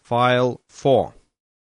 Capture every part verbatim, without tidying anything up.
File four.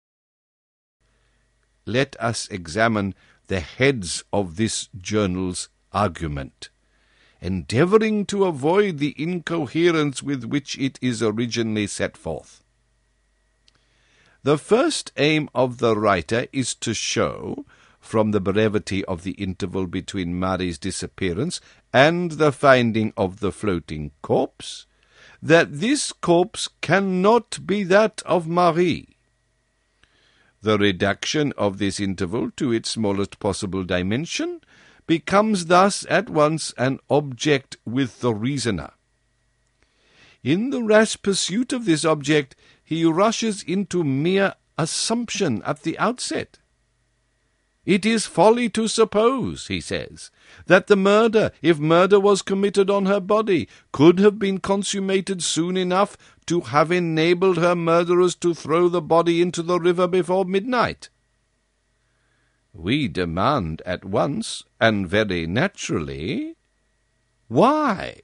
Let us examine the heads of this journal's argument, endeavouring to avoid the incoherence with which it is originally set forth. The first aim of the writer is to show, from the brevity of the interval between Marie's disappearance and the finding of the floating corpse, that this corpse cannot be that of Marie. The reduction of this interval to its smallest possible dimension becomes thus at once an object with the reasoner. In the rash pursuit of this object, he rushes into mere assumption at the outset. It is folly to suppose, he says, that the murder, if murder was committed on her body, could have been consummated soon enough to have enabled her murderers to throw the body into the river before midnight. We demand at once, and very naturally, why?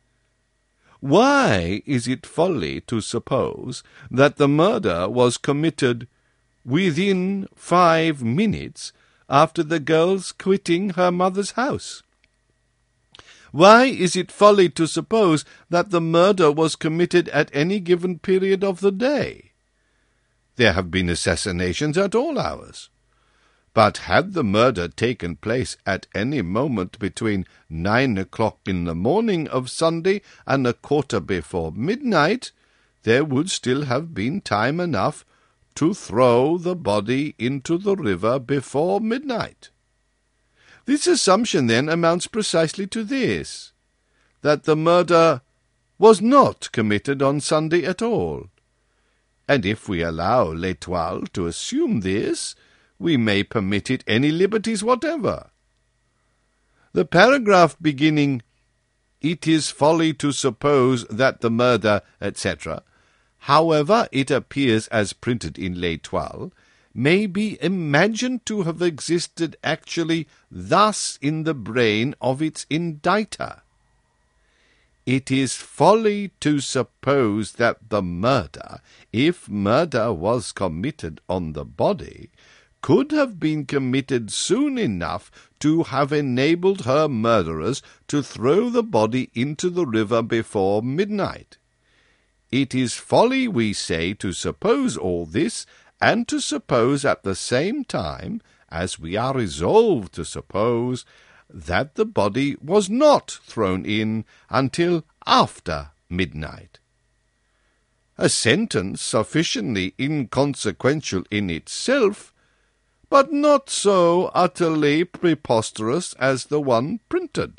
Why is it folly to suppose that the murder was committed within five minutes after the girl's quitting her mother's house? Why is it folly to suppose that the murder was committed at any given period of the day? There have been assassinations at all hours. But had the murder taken place at any moment between nine o'clock in the morning of Sunday and a quarter before midnight, there would still have been time enough to throw the body into the river before midnight. This assumption, then, amounts precisely to this, that the murder was not committed on Sunday at all. And if we allow L'Étoile to assume this, we may permit it any liberties whatever. The paragraph beginning, "It is folly to suppose that the murder," et cetera, however it appears as printed in L'Étoile, may be imagined to have existed actually thus in the brain of its inditer. It is folly to suppose that the murder, if murder was committed on the body, could have been committed soon enough to have enabled her murderers to throw the body into the river before midnight. It is folly, we say, to suppose all this, and to suppose at the same time, as we are resolved to suppose, that the body was not thrown in until after midnight. A sentence sufficiently inconsequential in itself, but not so utterly preposterous as the one printed.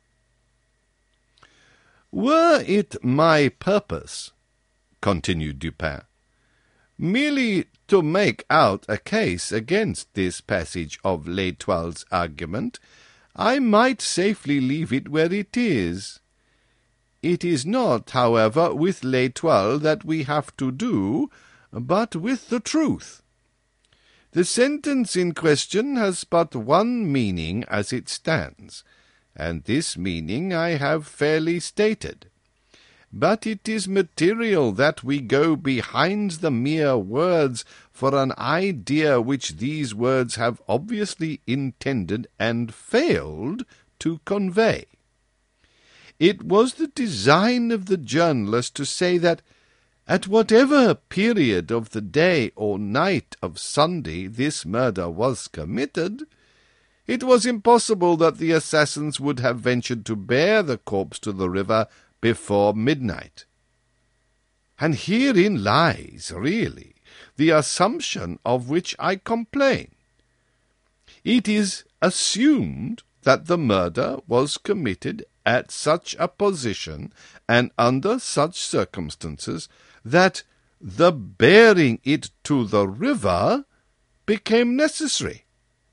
Were it my purpose, continued Dupin, merely to make out a case against this passage of L'Étoile's argument, I might safely leave it where it is. It is not, however, with L'Étoile that we have to do, but with the truth. The sentence in question has but one meaning as it stands, and this meaning I have fairly stated. But it is material that we go behind the mere words for an idea which these words have obviously intended and failed to convey. It was the design of the journalist to say that, at whatever period of the day or night of Sunday this murder was committed, it was impossible that the assassins would have ventured to bear the corpse to the river before midnight. And herein lies, really, the assumption of which I complain. It is assumed that the murder was committed at such a position and under such circumstances that the bearing it to the river became necessary.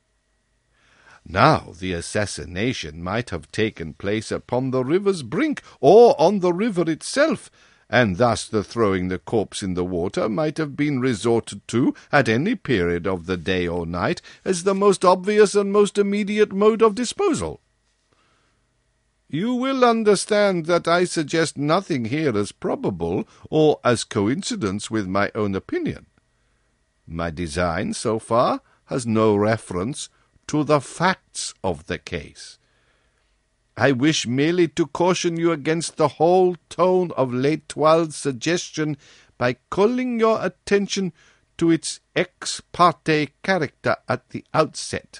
Now the assassination might have taken place upon the river's brink, or on the river itself, and thus the throwing the corpse in the water might have been resorted to at any period of the day or night as the most obvious and most immediate mode of disposal. You will understand that I suggest nothing here as probable or as coincidence with my own opinion. My design, so far, has no reference to the facts of the case. I wish merely to caution you against the whole tone of L'Etoile's suggestion by calling your attention to its ex parte character at the outset.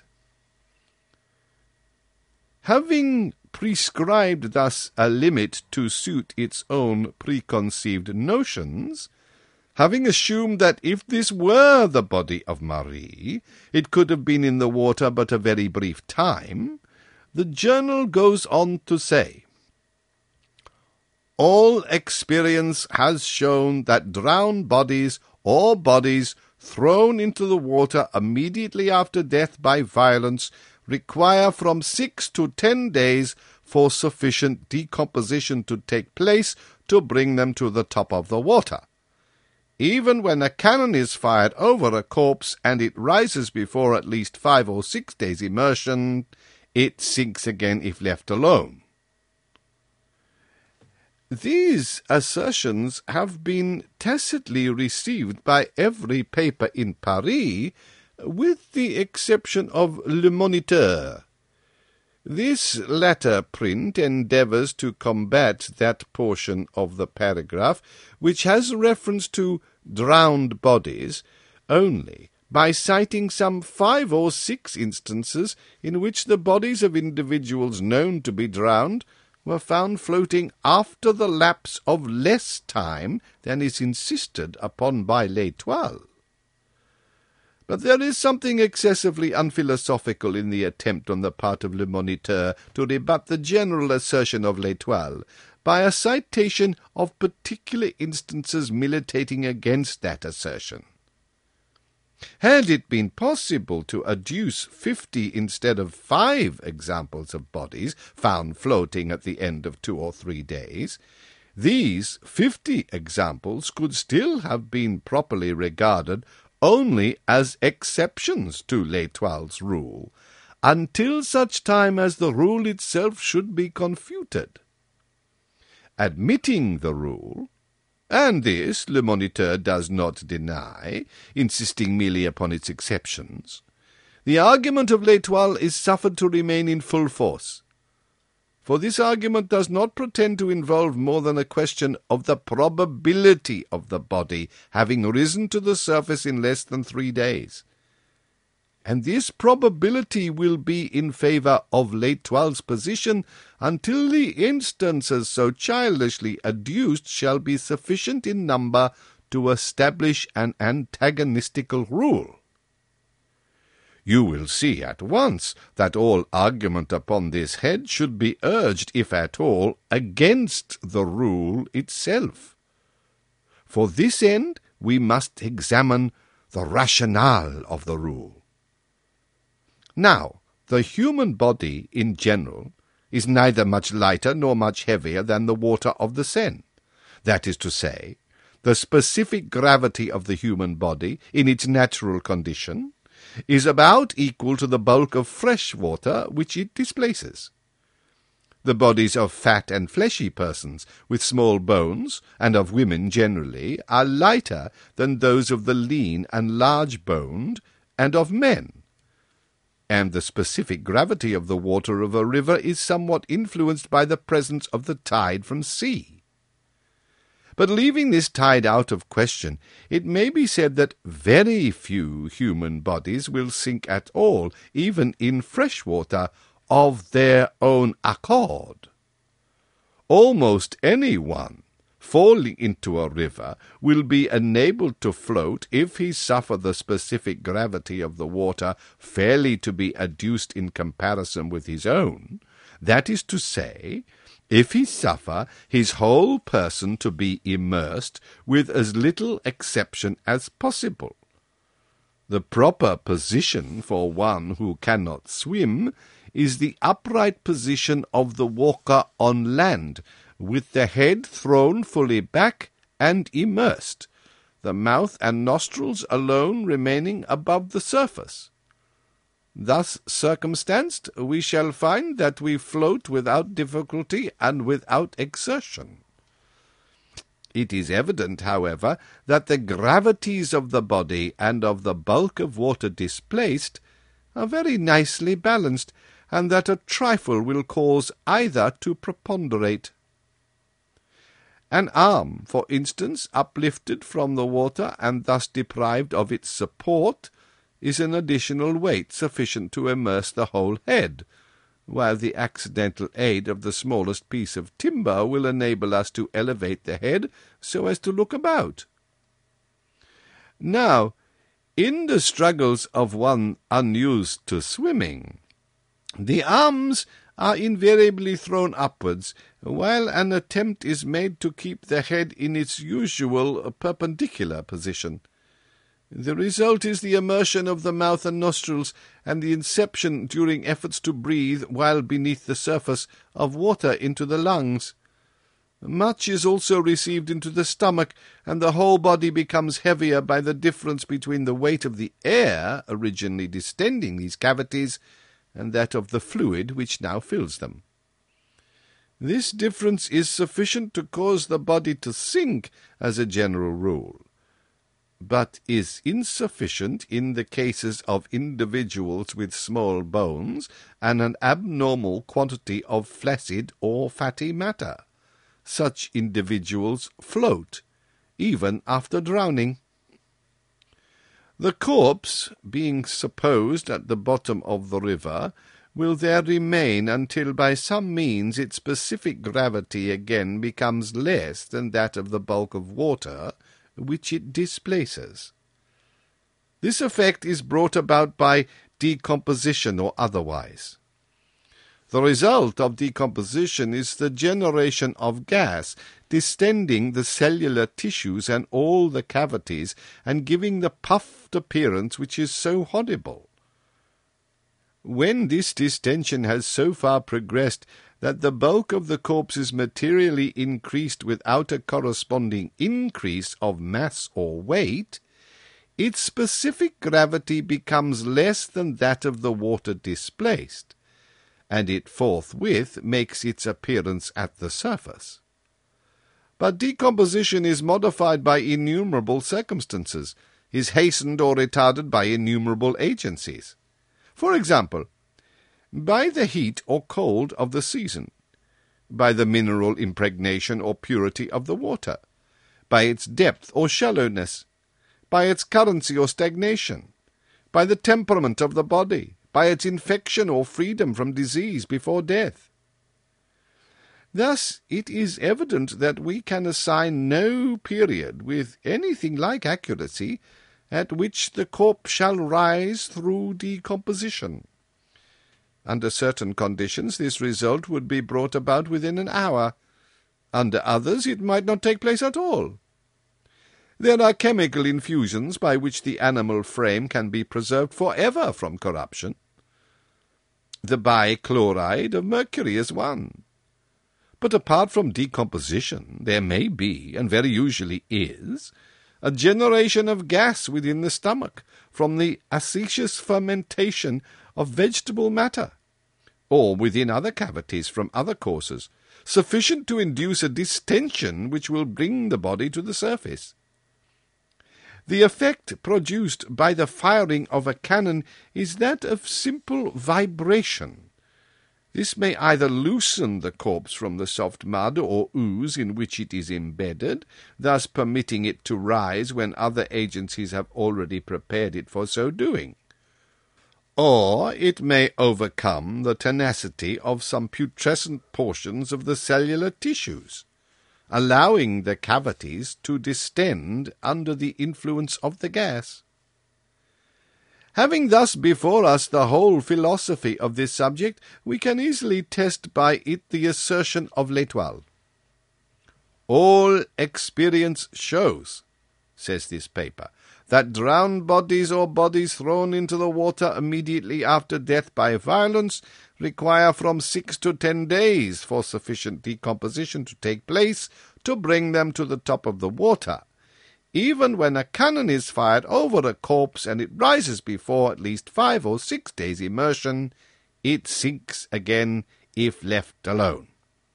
Having prescribed thus a limit to suit its own preconceived notions, having assumed that if this were the body of Marie, it could have been in the water but a very brief time, the journal goes on to say, all experience has shown that drowned bodies or bodies thrown into the water immediately after death by violence require from six to ten days for sufficient decomposition to take place to bring them to the top of the water. Even when a cannon is fired over a corpse and it rises before at least five or six days' immersion, it sinks again if left alone. These assertions have been tacitly received by every paper in Paris, with the exception of Le Moniteur. This latter print endeavours to combat that portion of the paragraph which has reference to drowned bodies only by citing some five or six instances in which the bodies of individuals known to be drowned were found floating after the lapse of less time than is insisted upon by L'Etoile. But there is something excessively unphilosophical in the attempt on the part of Le Moniteur to rebut the general assertion of L'Etoile by a citation of particular instances militating against that assertion. Had it been possible to adduce fifty instead of five examples of bodies found floating at the end of two or three days, these fifty examples could still have been properly regarded only as exceptions to L'Etoile's rule, until such time as the rule itself should be confuted. Admitting the rule, and this Le Moniteur does not deny, insisting merely upon its exceptions, the argument of L'Etoile is suffered to remain in full force. For this argument does not pretend to involve more than a question of the probability of the body having risen to the surface in less than three days. And this probability will be in favour of L'Etoile's position until the instances so childishly adduced shall be sufficient in number to establish an antagonistical rule. You will see at once that all argument upon this head should be urged, if at all, against the rule itself. For this end we must examine the rationale of the rule. Now, the human body in general is neither much lighter nor much heavier than the water of the Seine. That is to say, the specific gravity of the human body in its natural condition is about equal to the bulk of fresh water which it displaces. The bodies of fat and fleshy persons with small bones, and of women generally, are lighter than those of the lean and large-boned, and of men. And the specific gravity of the water of a river is somewhat influenced by the presence of the tide from sea. But leaving this tide out of question, it may be said that very few human bodies will sink at all, even in fresh water, of their own accord. Almost any one falling into a river will be enabled to float if he suffer the specific gravity of the water fairly to be adduced in comparison with his own, that is to say, if he suffer his whole person to be immersed with as little exception as possible. The proper position for one who cannot swim is the upright position of the walker on land, with the head thrown fully back and immersed, the mouth and nostrils alone remaining above the surface. Thus circumstanced, we shall find that we float without difficulty and without exertion. It is evident, however, that the gravities of the body and of the bulk of water displaced are very nicely balanced, and that a trifle will cause either to preponderate. An arm, for instance, uplifted from the water and thus deprived of its support, is an additional weight sufficient to immerse the whole head, while the accidental aid of the smallest piece of timber will enable us to elevate the head so as to look about. Now, in the struggles of one unused to swimming, the arms are invariably thrown upwards, while an attempt is made to keep the head in its usual perpendicular position. The result is the immersion of the mouth and nostrils, and the inception during efforts to breathe while beneath the surface of water into the lungs. Much is also received into the stomach, and the whole body becomes heavier by the difference between the weight of the air originally distending these cavities and that of the fluid which now fills them. This difference is sufficient to cause the body to sink as a general rule, but is insufficient in the cases of individuals with small bones and an abnormal quantity of flaccid or fatty matter. Such individuals float, even after drowning. The corpse, being supposed at the bottom of the river, will there remain until by some means its specific gravity again becomes less than that of the bulk of water which it displaces. This effect is brought about by decomposition or otherwise. The result of decomposition is the generation of gas, distending the cellular tissues and all the cavities, and giving the puffed appearance which is so horrible. When this distension has so far progressed that the bulk of the corpse is materially increased without a corresponding increase of mass or weight, its specific gravity becomes less than that of the water displaced, and it forthwith makes its appearance at the surface. But decomposition is modified by innumerable circumstances, is hastened or retarded by innumerable agencies. For example, by the heat or cold of the season, by the mineral impregnation or purity of the water, by its depth or shallowness, by its currency or stagnation, by the temperament of the body, by its infection or freedom from disease before death. Thus it is evident that we can assign no period with anything like accuracy at which the corpse shall rise through decomposition. Under certain conditions this result would be brought about within an hour. Under others it might not take place at all. There are chemical infusions by which the animal frame can be preserved for ever from corruption. The bichloride of mercury is one. But apart from decomposition, there may be, and very usually is, a generation of gas within the stomach from the acetous fermentation of vegetable matter, or within other cavities from other causes, sufficient to induce a distension which will bring the body to the surface. The effect produced by the firing of a cannon is that of simple vibration. This may either loosen the corpse from the soft mud or ooze in which it is embedded, thus permitting it to rise when other agencies have already prepared it for so doing. Or it may overcome the tenacity of some putrescent portions of the cellular tissues, allowing the cavities to distend under the influence of the gas. Having thus before us the whole philosophy of this subject, we can easily test by it the assertion of L'Etoile. All experience shows, says this paper, that drowned bodies or bodies thrown into the water immediately after death by violence require from six to ten days for sufficient decomposition to take place to bring them to the top of the water, even when a cannon is fired over a corpse and it rises before at least five or six days' immersion, it sinks again if left alone.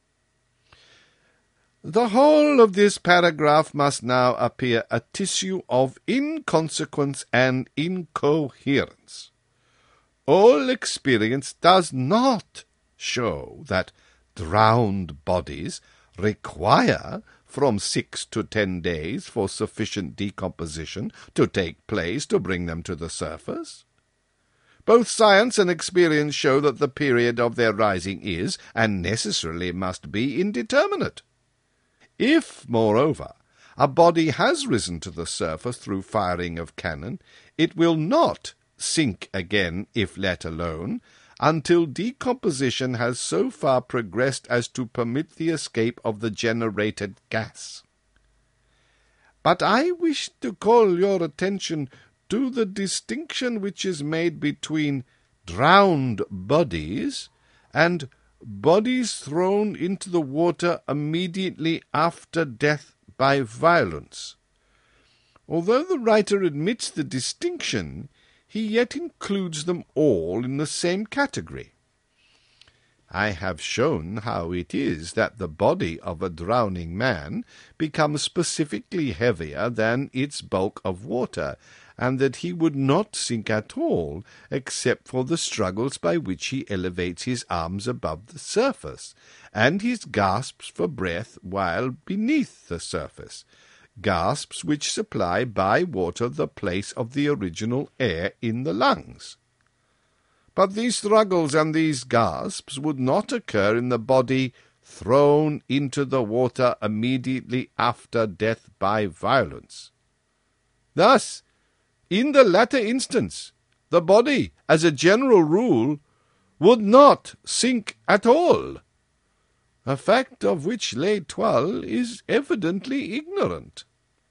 The whole of this paragraph must now appear a tissue of inconsequence and incoherence. All experience does not show that drowned bodies require from six to ten days for sufficient decomposition to take place to bring them to the surface. Both science and experience show that the period of their rising is, and necessarily must be, indeterminate. If, moreover, a body has risen to the surface through firing of cannon, it will not sink again, if let alone, until decomposition has so far progressed as to permit the escape of the generated gas. But I wish to call your attention to the distinction which is made between drowned bodies and bodies thrown into the water immediately after death by violence. Although the writer admits the distinction, he yet includes them all in the same category. I have shown how it is that the body of a drowning man becomes specifically heavier than its bulk of water, and that he would not sink at all, except for the struggles by which he elevates his arms above the surface, and his gasps for breath while beneath the surface, gasps which supply by water the place of the original air in the lungs. But these struggles and these gasps would not occur in the body thrown into the water immediately after death by violence. Thus, in the latter instance, the body, as a general rule, would not sink at all, a fact of which L'Étoile is evidently ignorant.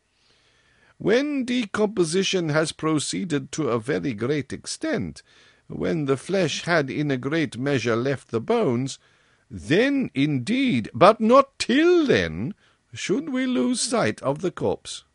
When decomposition has proceeded to a very great extent, when the flesh had in a great measure left the bones, then indeed, but not till then, should we lose sight of the corpse.